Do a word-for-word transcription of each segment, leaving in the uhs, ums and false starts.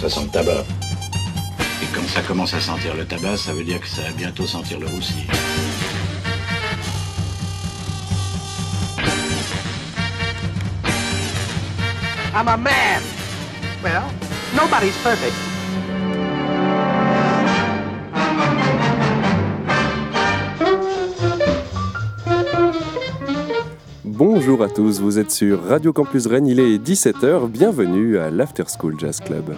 Ça sent le tabac. Et quand ça commence à sentir le tabac, ça veut dire que ça va bientôt sentir le roussi. I'm a man. Well, nobody's perfect. Bonjour à tous, vous êtes sur Radio Campus Rennes, il est dix-sept heures, bienvenue à l'After School Jazz Club.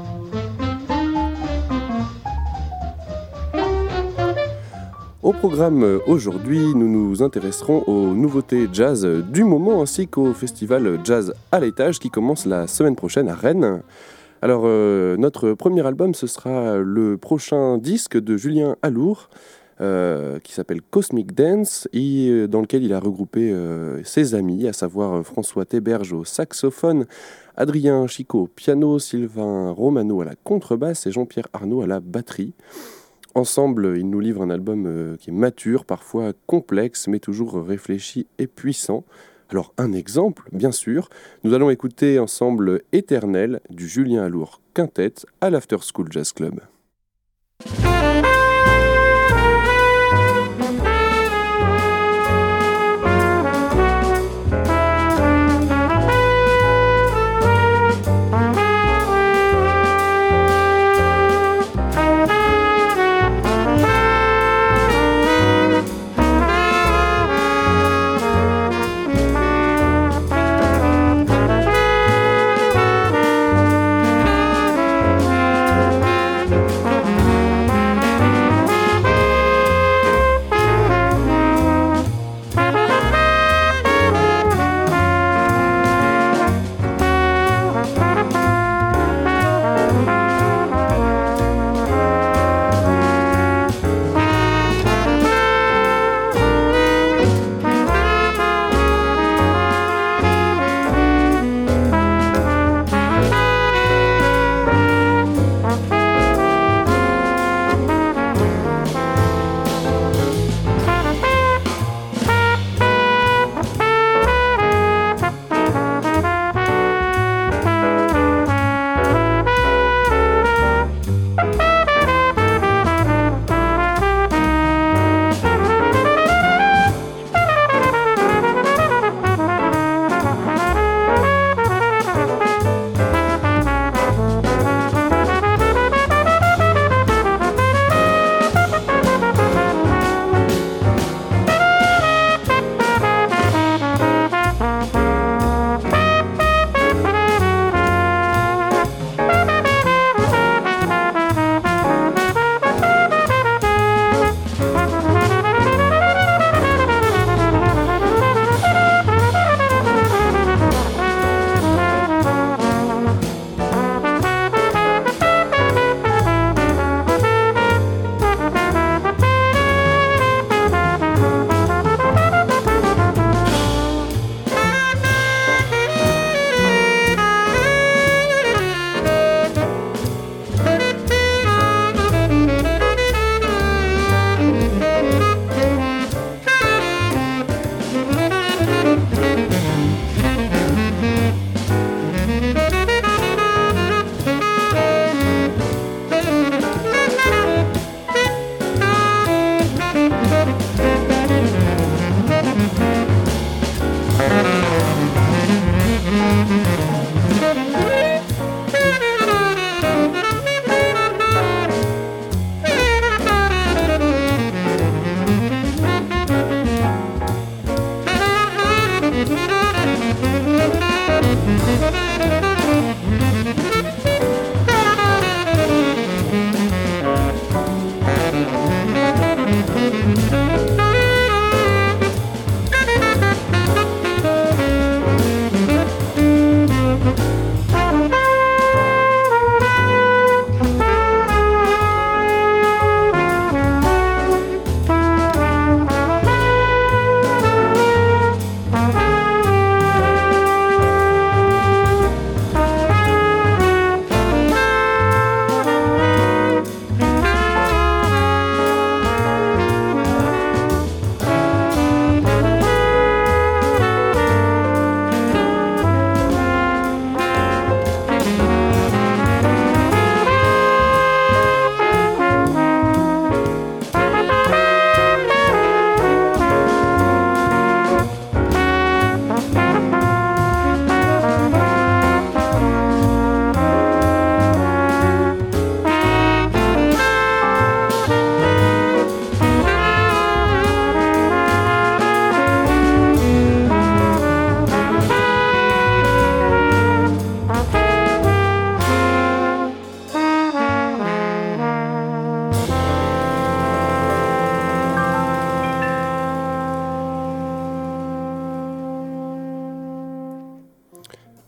Au programme aujourd'hui, nous nous intéresserons aux nouveautés jazz du moment ainsi qu'au festival Jazz à l'étage qui commence la semaine prochaine à Rennes. Alors, euh, notre premier album, ce sera le prochain disque de Julien Alour, euh, qui s'appelle Cosmic Dance, et dans lequel il a regroupé euh, ses amis, à savoir François Théberge au saxophone, Adrien Chicot au piano, Sylvain Romano à la contrebasse et Jean-Pierre Arnaud à la batterie. Ensemble, ils nous livrent un album euh, qui est mature, parfois complexe, mais toujours réfléchi et puissant. Alors, un exemple, bien sûr, nous allons écouter ensemble Éternel du Julien Alour Quintet à l'After School Jazz Club. Thank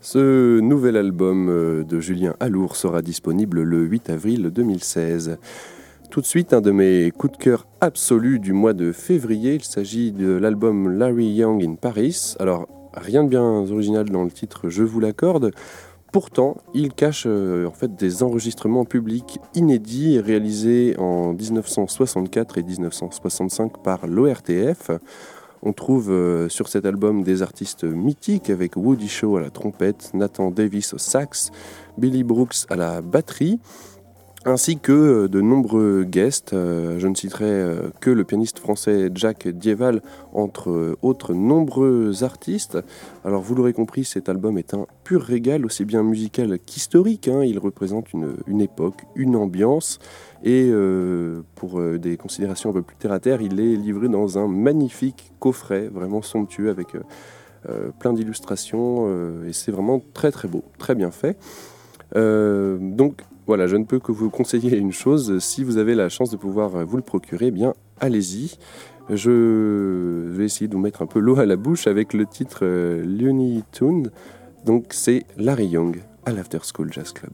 Ce nouvel album de Julien Alour sera disponible le huit avril deux mille seize. Tout de suite, un de mes coups de cœur absolus du mois de février, il s'agit de l'album Larry Young in Paris. Alors, rien de bien original dans le titre, je vous l'accorde. Pourtant, il cache euh, en fait des enregistrements publics inédits réalisés en dix-neuf cent soixante-quatre et dix-neuf cent soixante-cinq par l'O R T F. On trouve euh, sur cet album des artistes mythiques avec Woody Shaw à la trompette, Nathan Davis au sax, Billy Brooks à la batterie, ainsi que de nombreux guests. Euh, je ne citerai euh, que le pianiste français Jacques Dieval, entre euh, autres nombreux artistes. Alors vous l'aurez compris, cet album est un pur régal, aussi bien musical qu'historique, hein. Il représente une, une époque, une ambiance, et euh, pour euh, des considérations un peu plus terre-à-terre, il est livré dans un magnifique coffret, vraiment somptueux, avec euh, euh, plein d'illustrations, euh, et c'est vraiment très très beau, très bien fait. Euh, donc voilà, je ne peux que vous conseiller une chose, si vous avez la chance de pouvoir vous le procurer, eh bien allez-y. Je vais essayer de vous mettre un peu l'eau à la bouche avec le titre euh, Looney Tunes. Donc c'est Larry Young à l'After School Jazz Club.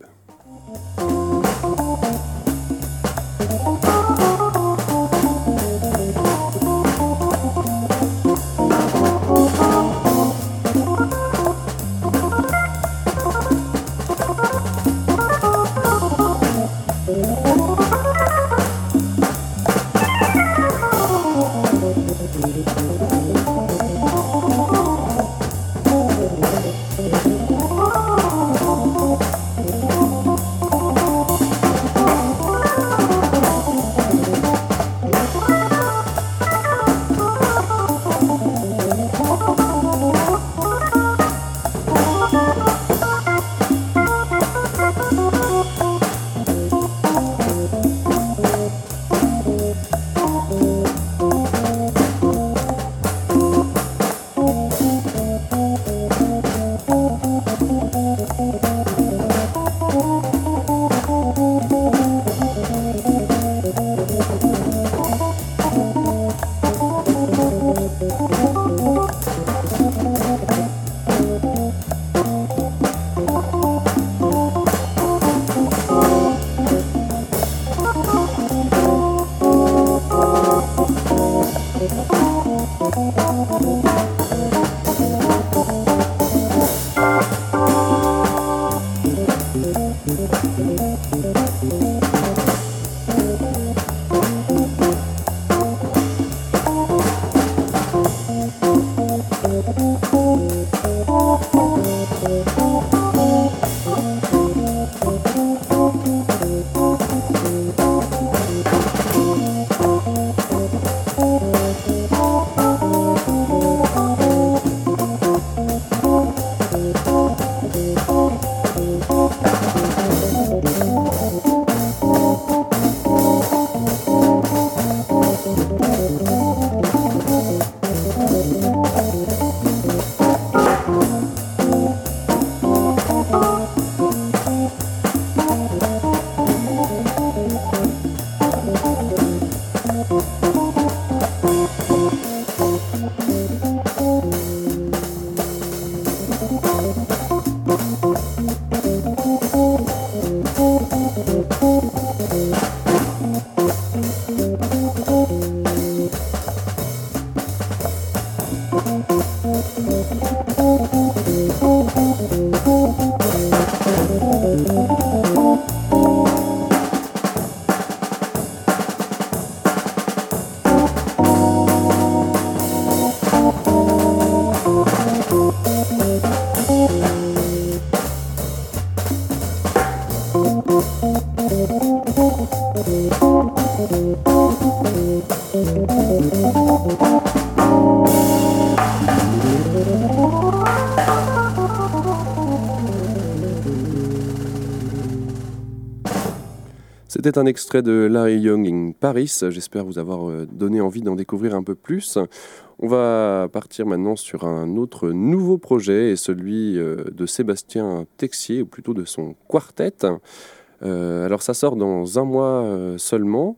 C'était un extrait de Larry Young in Paris. J'espère vous avoir donné envie d'en découvrir un peu plus. On va partir maintenant sur un autre nouveau projet, et celui de Sébastien Texier, ou plutôt de son quartet. Euh, alors ça sort dans un mois seulement,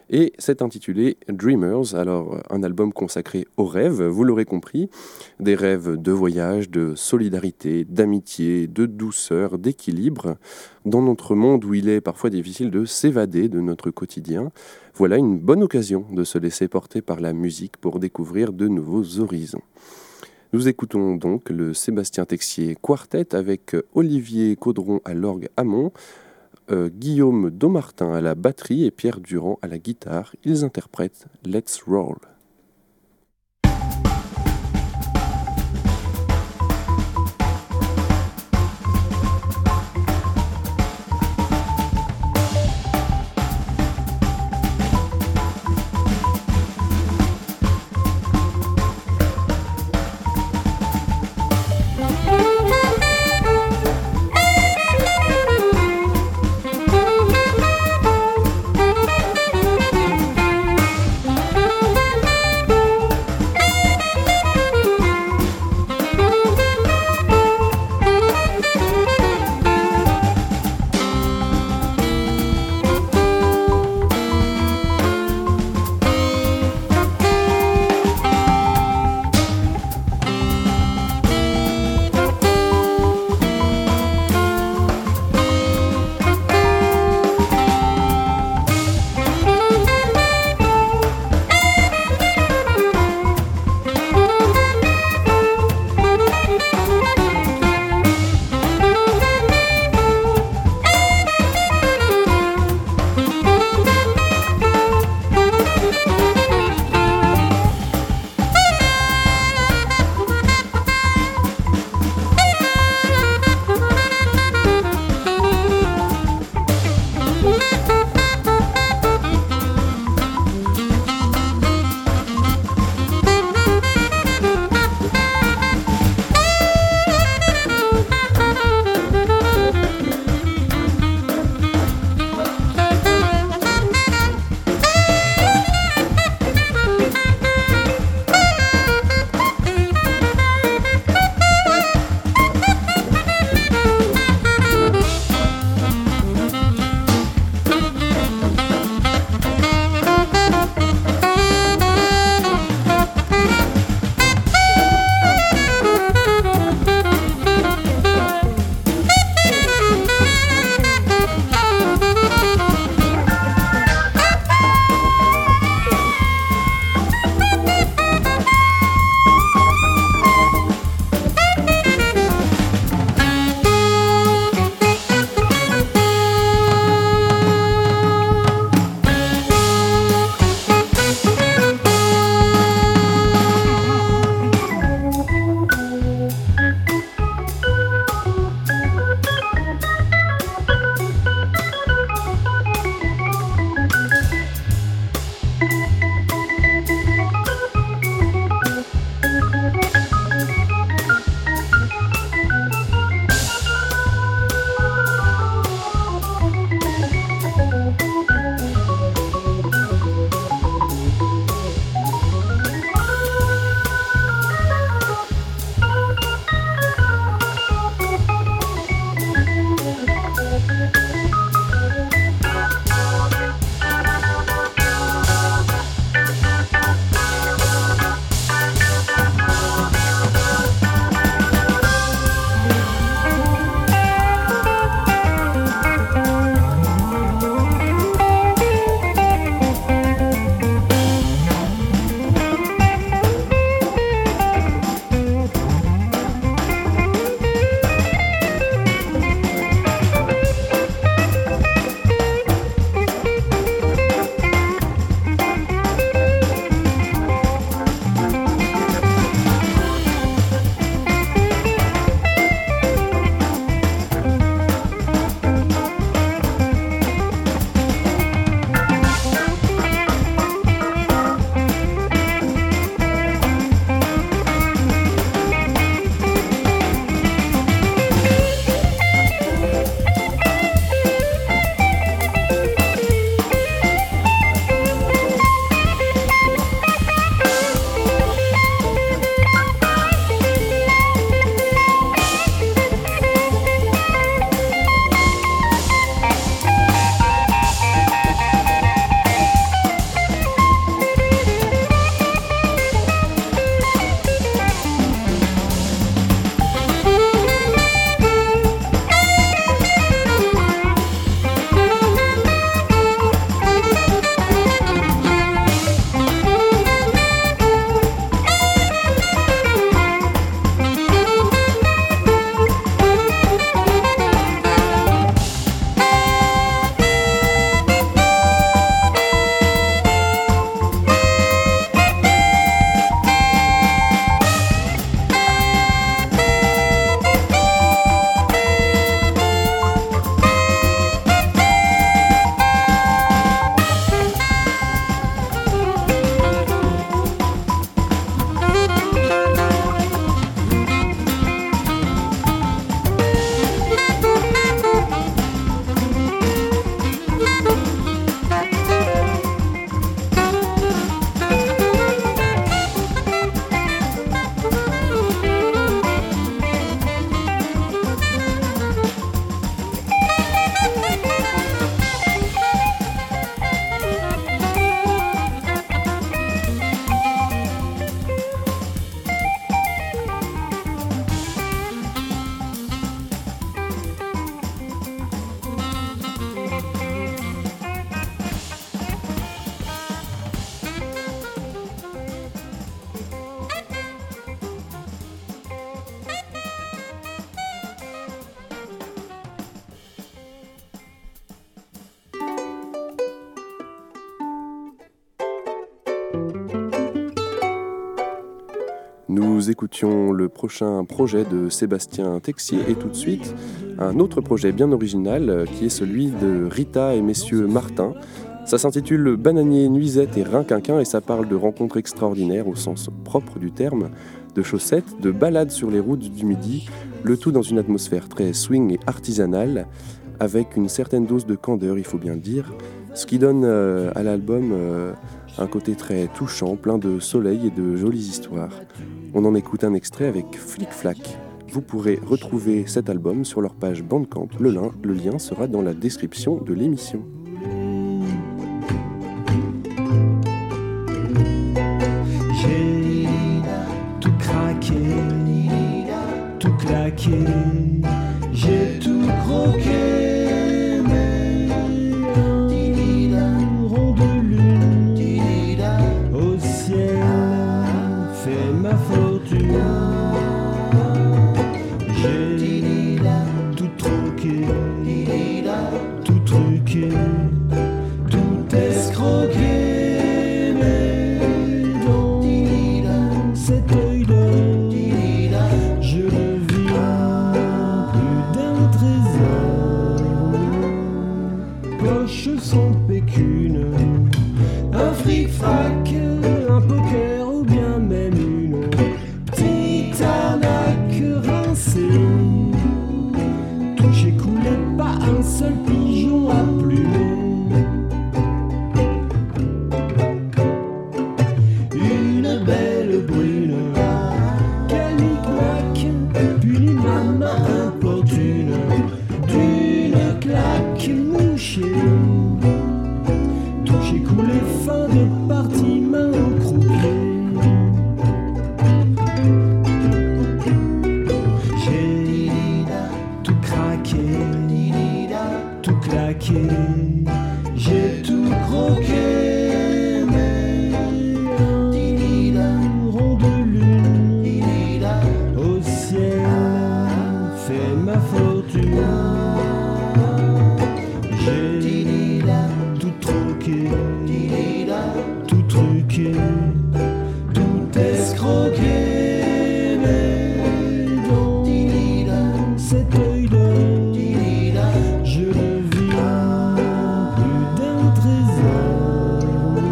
Et c'est intitulé Dreamers, alors un album consacré aux rêves, vous l'aurez compris, des rêves de voyage, de solidarité, d'amitié, de douceur, d'équilibre, dans notre monde où il est parfois difficile de s'évader de notre quotidien. Voilà une bonne occasion de se laisser porter par la musique pour découvrir de nouveaux horizons. Nous écoutons donc le Sébastien Texier Quartet avec Olivier Caudron à l'orgue à Mont, euh, Guillaume Daumartin à la batterie et Pierre Durand à la guitare. Ils interprètent Let's Roll. Thank you. Nous écoutions le prochain projet de Sébastien Texier et tout de suite un autre projet bien original qui est celui de Rita et messieurs Martin. Ça s'intitule Bananier, Nuisette et Rinquinquin et ça parle de rencontres extraordinaires au sens propre du terme, de chaussettes, de balades sur les routes du Midi, le tout dans une atmosphère très swing et artisanale, avec une certaine dose de candeur, il faut bien le dire, ce qui donne euh, à l'album euh, un côté très touchant, plein de soleil et de jolies histoires. On en écoute un extrait avec Flic Flac. Vous pourrez retrouver cet album sur leur page Bandcamp. Le lien, le lien sera dans la description de l'émission. J'ai tout craqué, tout claqué, j'ai tout croqué, mais un rond de lune au ciel fait ma fortune. J'ai tout troqué, tout truqué, tout escroqué, mais dans cet œil d'or, je devine plus d'un trésor. Poche sans pécune, un fric-frac, un poker ou bien même une petite arnaque rincée. Touché, coulé, pas un seul pigeon à plumer. Une belle brune, calique-mac, puis ma main importune, d'une claque mouchée. Touché, coulé, fin de partie, main au croupier. J'ai tout craqué, tout claqué, j'ai tout croqué, mais un rond de lune au ciel fait ma fortune. J'ai tout troqué, tout truqué, tout escroqué, mais dans cet œil d'or, je devine plus d'un trésor.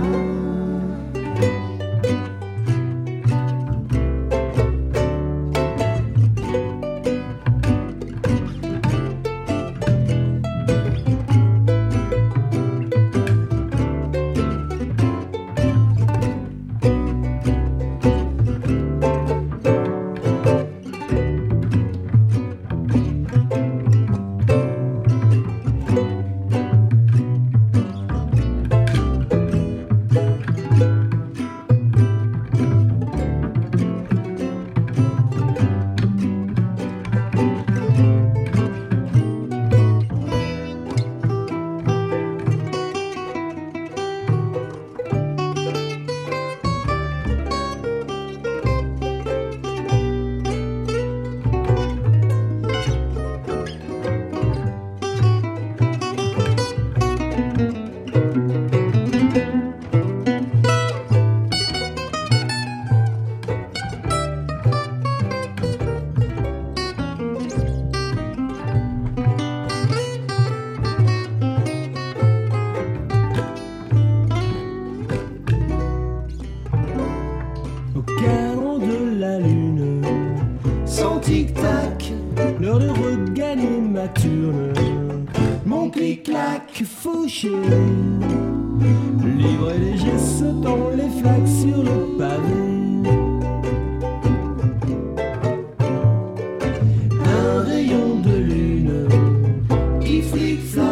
Au cadran de la lune, sans tic-tac, l'heure de regagner ma turne. Mon clic-clac fauché, libre et léger sautant les flaques sur le pavé. Un rayon de lune qui flic-flac.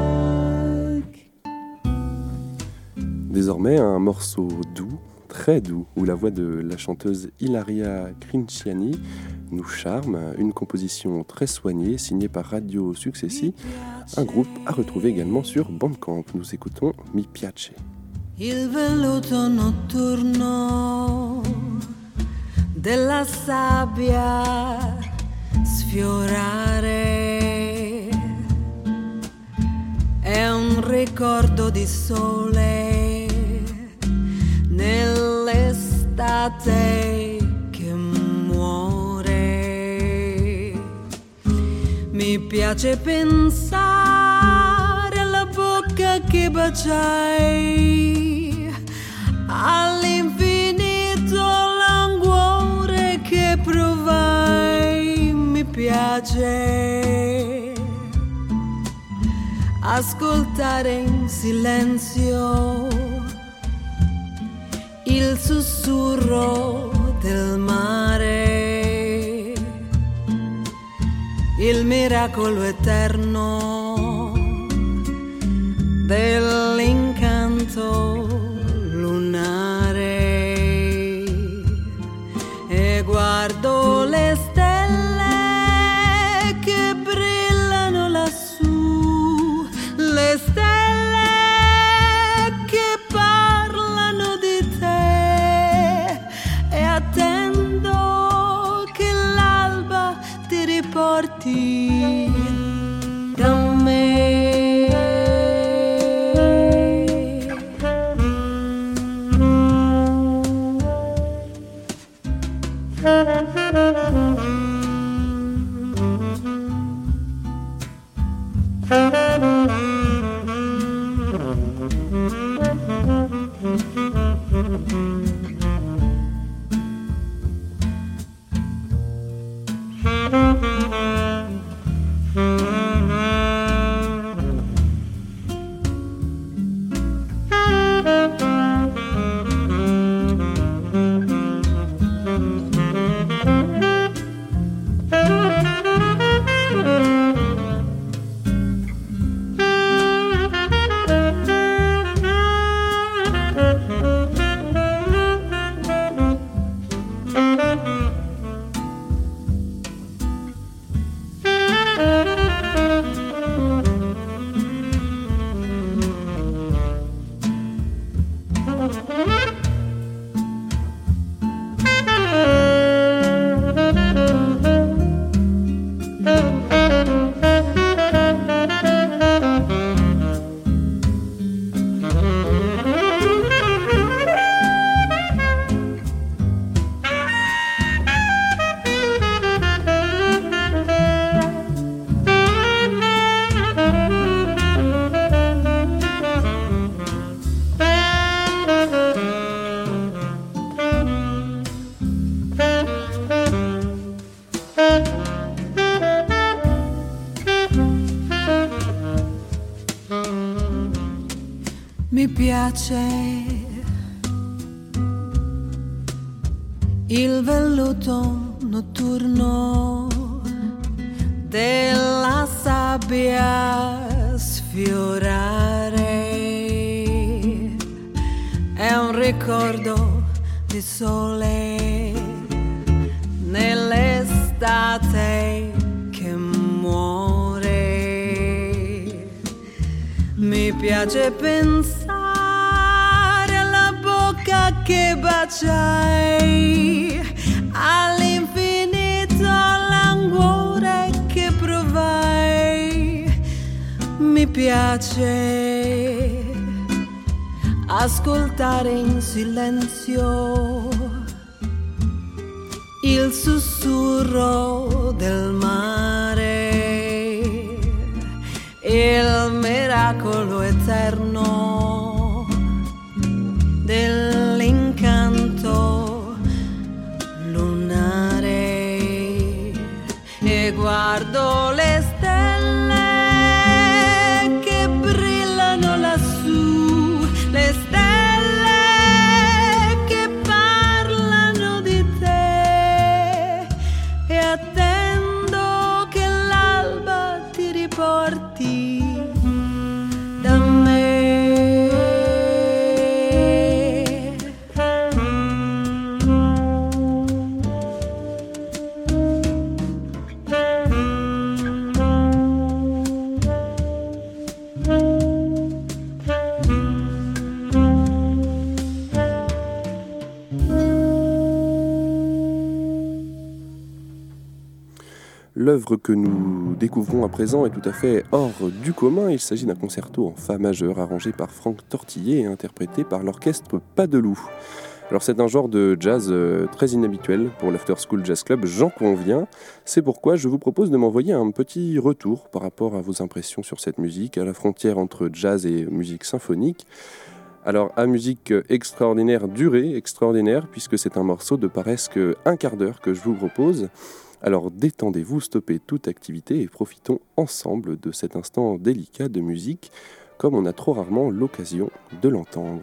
Désormais, un morceau doux, très doux, où la voix de la chanteuse Ilaria Crinciani nous charme, une composition très soignée, signée par Radio Successi, un groupe à retrouver également sur Bandcamp. Nous écoutons Mi Piace. Il velluto notturno della sabbia sfiorare è un ricordo di sole nell'estate che Mi piace pensare alla bocca che baciai, all'infinito languore che provai. Mi piace ascoltare in silenzio il sussurro del mare, il miracolo eterno dell'incanto lunare. E guardo le stelle che brillano lassù, le stelle che parlano di te, e attendo che l'alba ti riporti da me. Mi piace il velluto notturno della sabbia sfiorare. È un ricordo di sole nell'estate che muore. Mi piace pensare alla bocca che baciai, all'infinito languore che provai. Mi piace ascoltare in silenzio il sussurro del mare, il miracolo eterno dell'incanto lunare. E guardo le stelle che brillano lassù, le stelle che parlano di te, e attendo che l'alba ti riporti da me. L'œuvre que nous découvrons à présent est tout à fait hors du commun. Il s'agit d'un concerto en fa majeur arrangé par Franck Tortillet et interprété par l'orchestre Pas de Loup. Alors c'est un genre de jazz euh, très inhabituel pour l'After School Jazz Club, j'en conviens. C'est pourquoi je vous propose de m'envoyer un petit retour par rapport à vos impressions sur cette musique, à la frontière entre jazz et musique symphonique. Alors à musique extraordinaire, durée extraordinaire, puisque c'est un morceau de presque un quart d'heure que je vous propose. Alors détendez-vous, stoppez toute activité et profitons ensemble de cet instant délicat de musique, comme on a trop rarement l'occasion de l'entendre.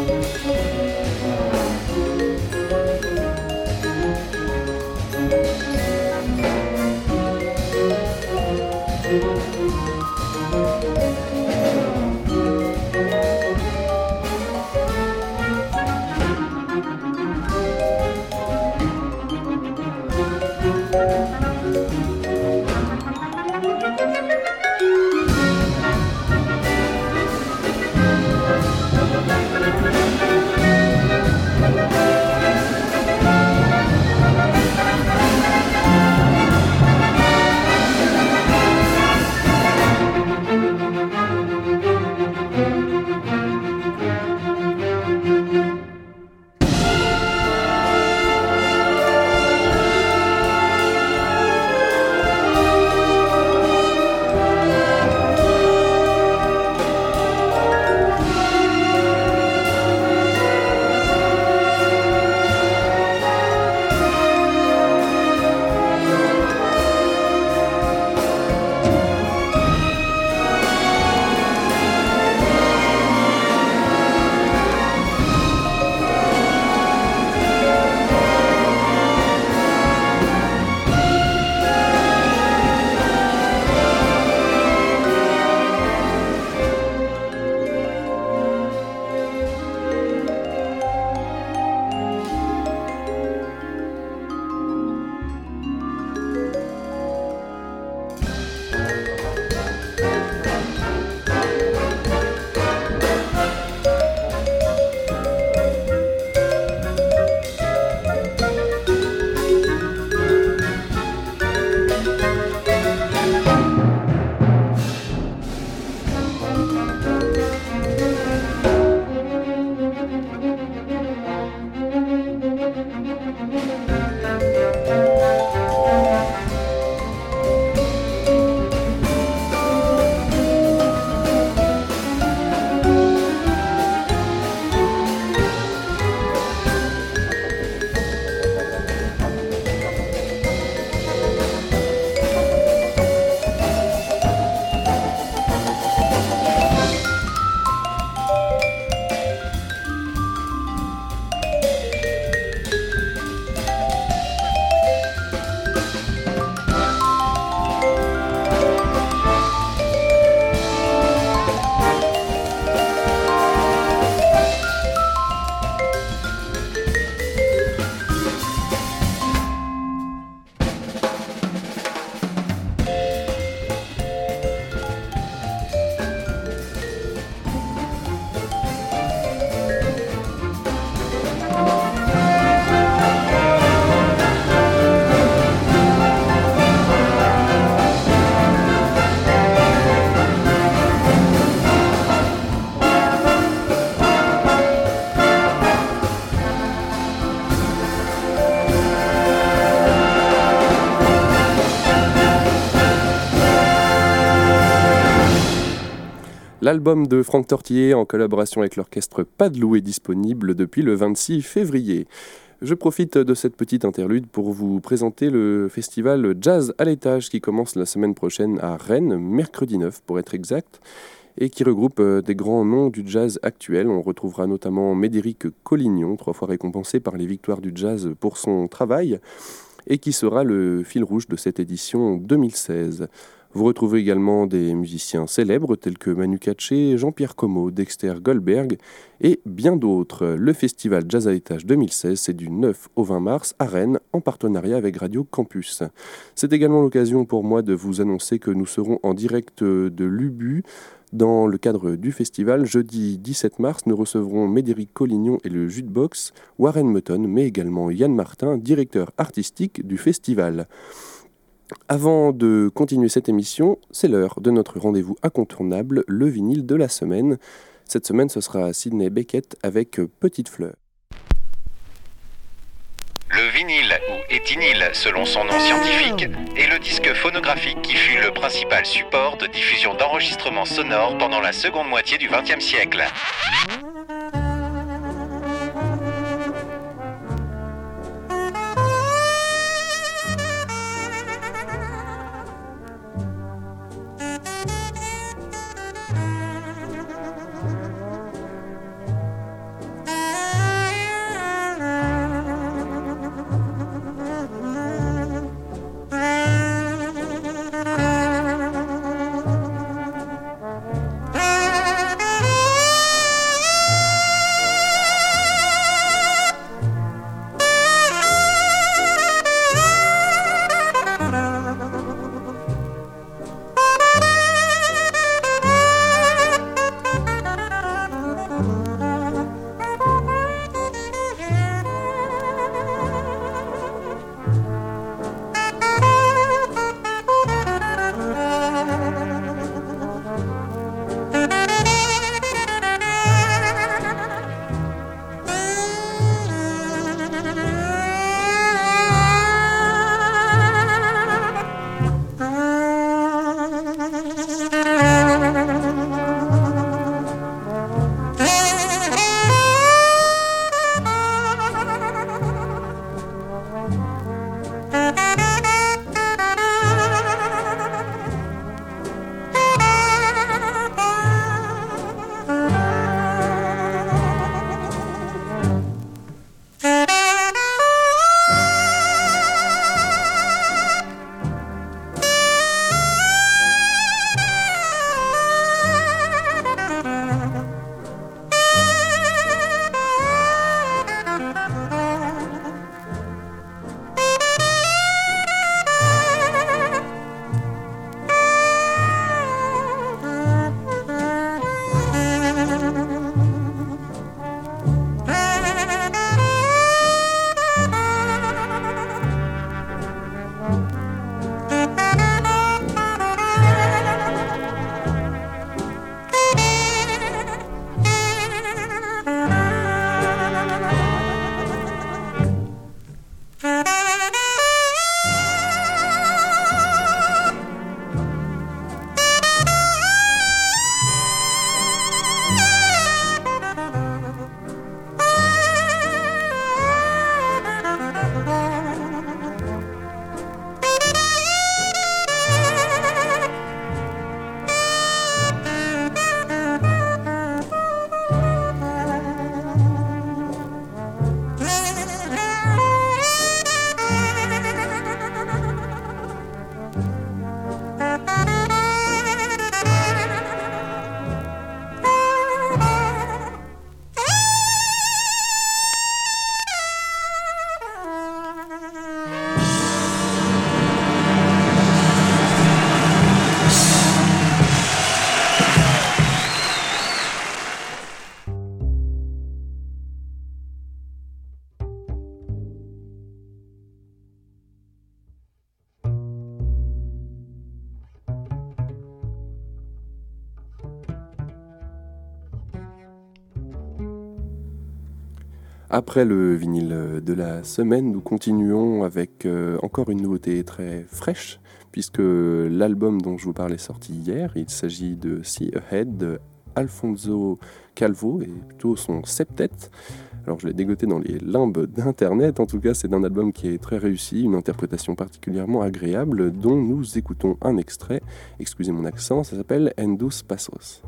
L'album de Franck Tortiller en collaboration avec l'orchestre Padeloup est disponible depuis le vingt-six février. Je profite de cette petite interlude pour vous présenter le festival Jazz à l'étage qui commence la semaine prochaine à Rennes, mercredi neuf pour être exact, et qui regroupe des grands noms du jazz actuel. On retrouvera notamment Médéric Collignon, trois fois récompensé par les victoires du jazz pour son travail, et qui sera le fil rouge de cette édition deux mille seize. Vous retrouvez également des musiciens célèbres tels que Manu Katché, Jean-Pierre Comeau, Dexter Goldberg et bien d'autres. Le festival Jazz à l'étage deux mille seize, c'est du neuf au vingt mars à Rennes en partenariat avec Radio Campus. C'est également l'occasion pour moi de vous annoncer que nous serons en direct de l'U B U. Dans le cadre du festival, jeudi dix-sept mars, nous recevrons Médéric Collignon et le Jukebox, Warren Mutton, mais également Yann Martin, directeur artistique du festival. Avant de continuer cette émission, c'est l'heure de notre rendez-vous incontournable, le vinyle de la semaine. Cette semaine, ce sera Sidney Beckett avec Petite Fleur. Le vinyle, ou éthynyle selon son nom scientifique, est le disque phonographique qui fut le principal support de diffusion d'enregistrements sonores pendant la seconde moitié du vingtième siècle. Après le vinyle de la semaine, nous continuons avec euh, encore une nouveauté très fraîche, puisque l'album dont je vous parlais est sorti hier. Il s'agit de See Ahead de Alfonso Calvo, et plutôt son septet. Alors je l'ai dégoté dans les limbes d'internet, en tout cas c'est un album qui est très réussi, une interprétation particulièrement agréable dont nous écoutons un extrait. Excusez mon accent, ça s'appelle En Dos Passos.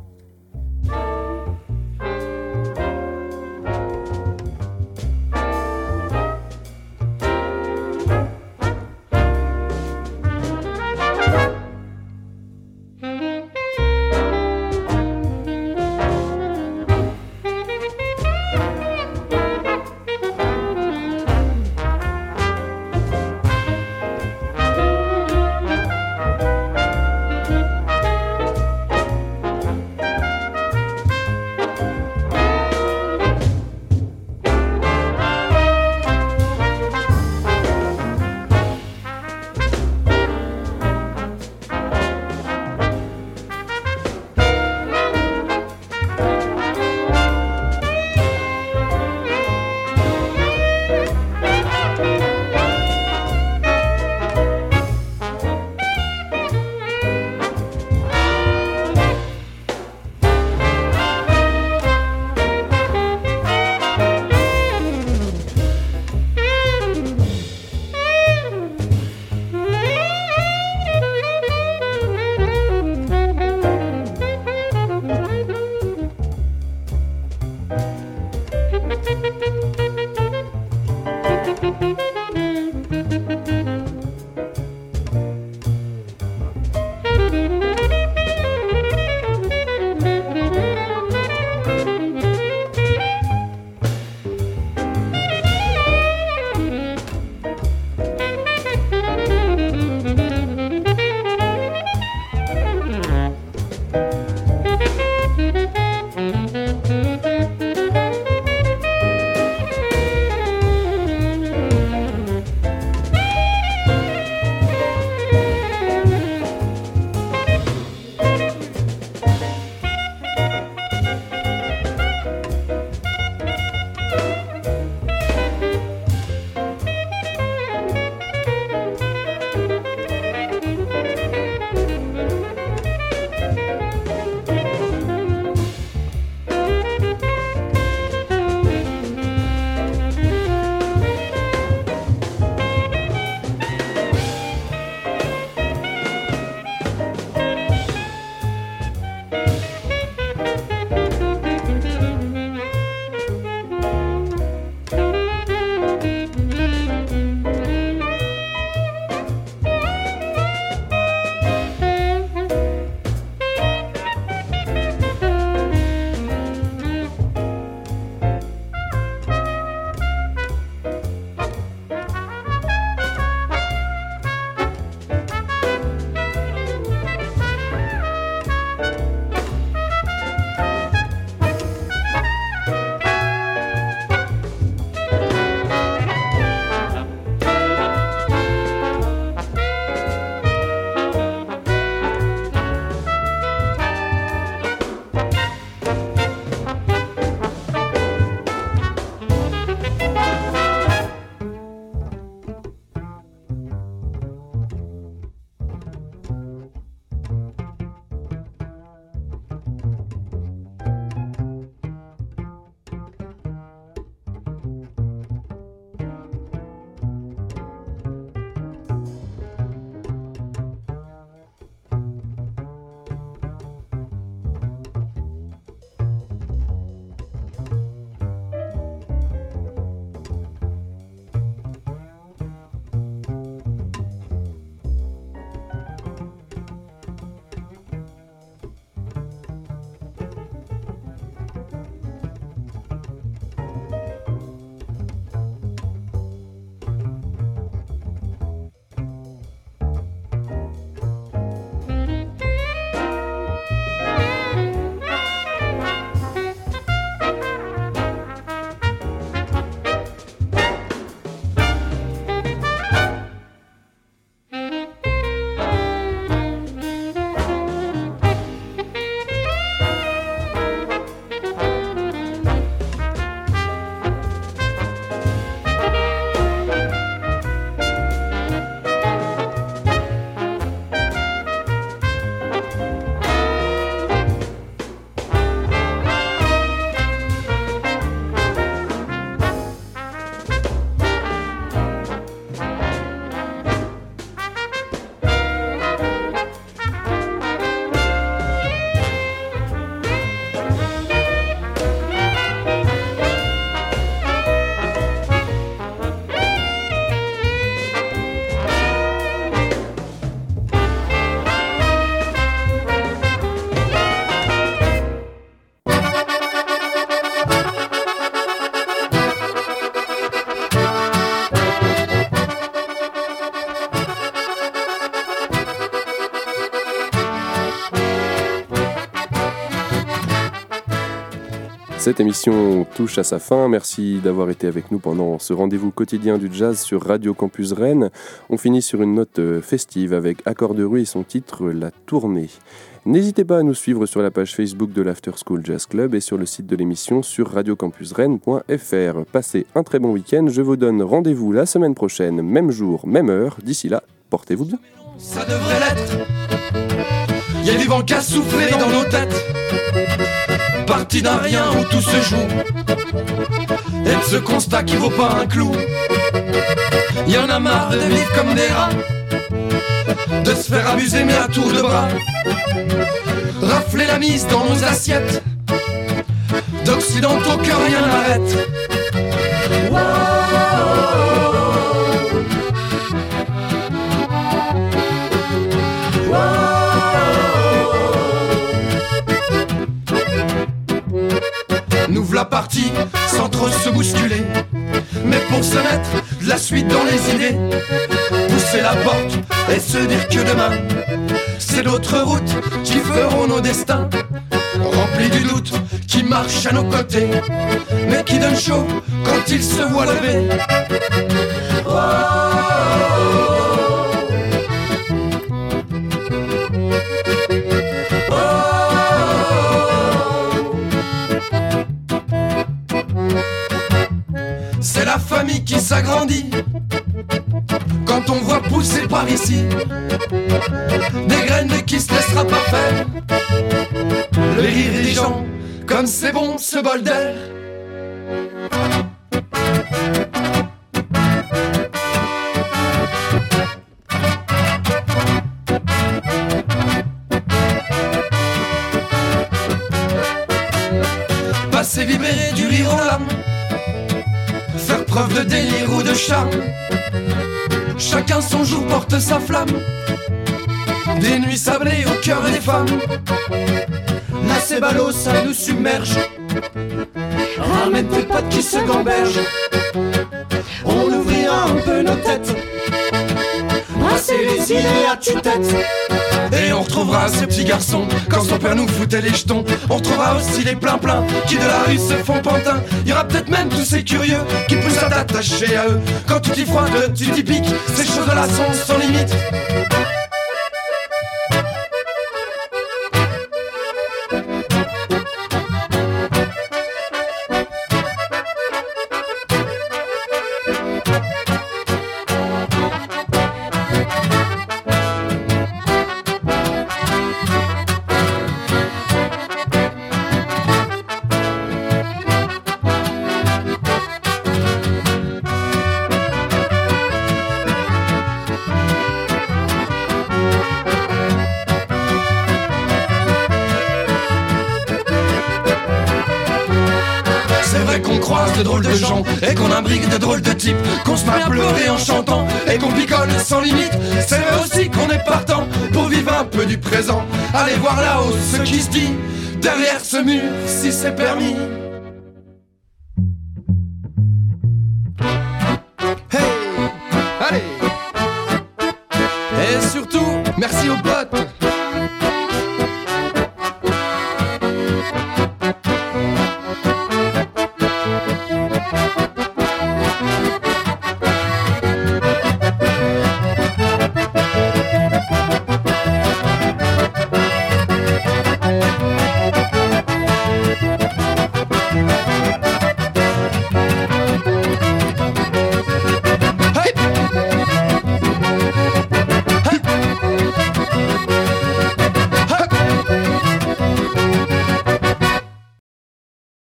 Cette émission touche à sa fin. Merci d'avoir été avec nous pendant ce rendez-vous quotidien du jazz sur Radio Campus Rennes. On finit sur une note festive avec Accord de rue et son titre La Tournée. N'hésitez pas à nous suivre sur la page Facebook de l'After School Jazz Club et sur le site de l'émission sur radio campus rennes point f r. Passez un très bon week-end. Je vous donne rendez-vous la semaine prochaine, même jour, même heure. D'ici là, portez-vous bien. Ça devrait l'être. Y a du vent qu'à souffler dans nos têtes. Parti d'un rien où tout se joue. Et de ce constat qui vaut pas un clou. Y en a marre de vivre comme des rats, de se faire abuser mais à tour de bras. Rafler la mise dans nos assiettes d'occidentaux que rien n'arrête. Wow. Nous v'là partis sans trop se bousculer, mais pour se mettre de la suite dans les idées, pousser la porte et se dire que demain c'est d'autres routes qui feront nos destins, remplis du doute, qui marchent à nos côtés, mais qui donnent chaud quand ils se voient lever. Oh. C'est la famille qui s'agrandit quand on voit pousser par ici des graines mais qui se laissera pas faire. Le rire des gens comme c'est bon ce bol d'air. Passer vibrer du rire en larmes, faire preuve de délire ou de charme. Chacun son jour porte sa flamme. Des nuits sablées au cœur des femmes. Là c'est ballot, ça nous submerge. Ramène tes potes qui se gambergent. On ouvrira un peu nos têtes, brasser les idées à tue-tête. Et on retrouvera ce petit garçon quand son père nous foutait les jetons. On retrouvera aussi les pleins-pleins qui de la rue se font pantin. Il y aura peut-être même tous ces curieux qui poussent à t'attacher à eux. Quand tu t'y froides, tu t'y piques. Ces choses-là sont sans limite. De drôles de gens et qu'on imbrique de drôles de types, qu'on se met à pleurer en chantant et qu'on picole sans limite. C'est vrai aussi qu'on est partant pour vivre un peu du présent. Allez voir là-haut ce qui se dit derrière ce mur si c'est permis. Hey, allez. Et surtout, merci aux potes. Thank you.